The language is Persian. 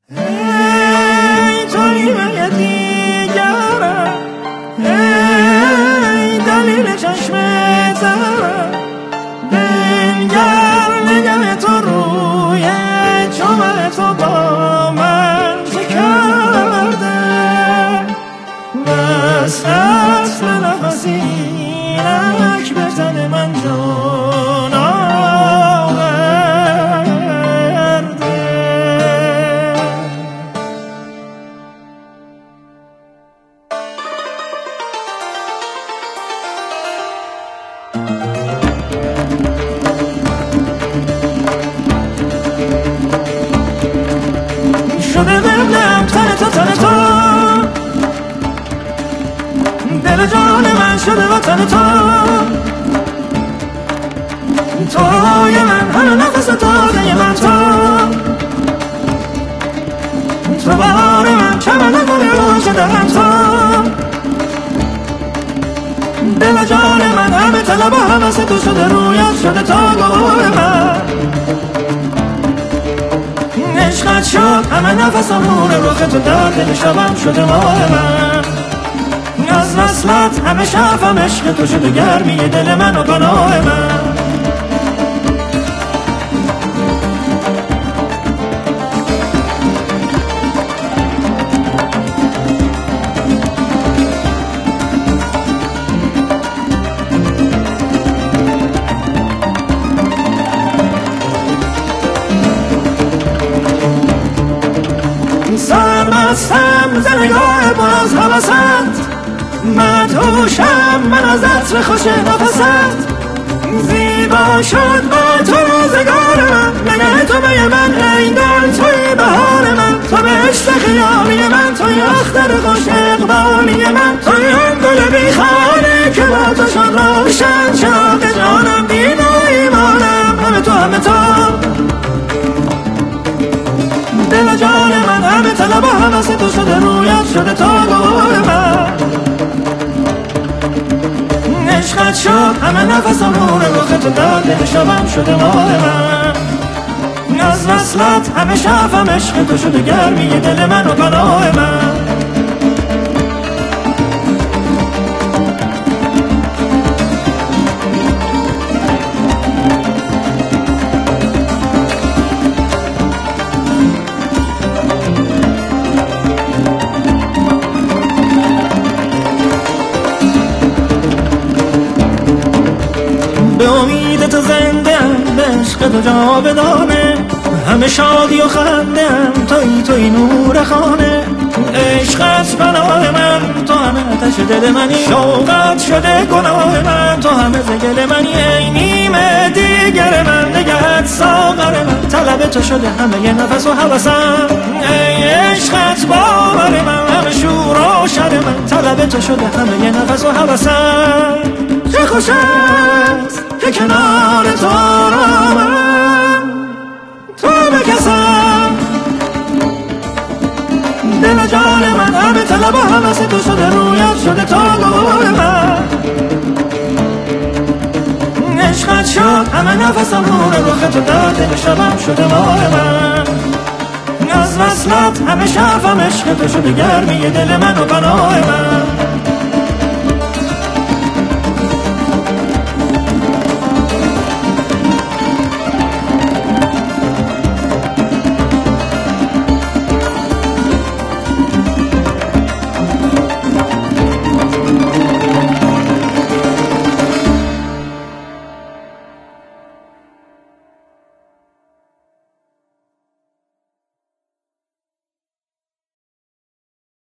ای تو نیمه دیگرم، ای دلیل چشم ترم، بنگر نگه تو روی چوب تو با من چه کرده. بس اصل نفسی اینک به تن من جان آورده. شده قبلم تن تو دل جان من شده وطن توی من همه نفس تازه من تو بار من چمن گل رو شده هم دل جان من همه طلب و همس تو شده رویت شده تا گل من. عشقت شد همه نفس امور رخ تو در دل شبم شده ماه من. از وصلت همه شفم عشق تو شده گرمی دل من و پناه من. سرمستم ز نگاه پر از هوست، مدهوشم من از عطر خوش نفست. زیبا شد با تو روزگار من، نگه تو به من ای دل توی بهار من. تو به عشق خیالی من، توی اختر خوش اقبالی من، توی آن گل بیخانه که با تو شد روشن چراغ جانم دین و ایمانم. همه تو دل جان من همه طلب و همس تو شده رویت شده تا گل من. عشقت شد همه نفس امور رخ تو در دل شبم شده ماه من. از وصلت همه شفم عشق تو شده گرمی دل من و پناه من. به امید تو زنده‌ام، به عشق تو جاودانه، همه شادی و خنده‌ام، توی نور خانه. عشقت پناه من، تو همه آتش دل منی، شوقت شده گناه من، تو همه زگل منی. ای نیمه دیگر من، نگهت ساغر من، طلب تو شده همه نفس و هوسم. ای عشقت باور من، همه شور و شر من، طلب تو شده همه نفس و هوسم. چه خوش است که کنار تو را من تو بکسم. دل جان من همه طلب و همس تو شده رویت شده تا گل من. عشقت شد همه نفس امور رخ تو در دل شبم شده ماه من. از وصلت همه شفم عشق تو شده گرمی دل من و پناه من.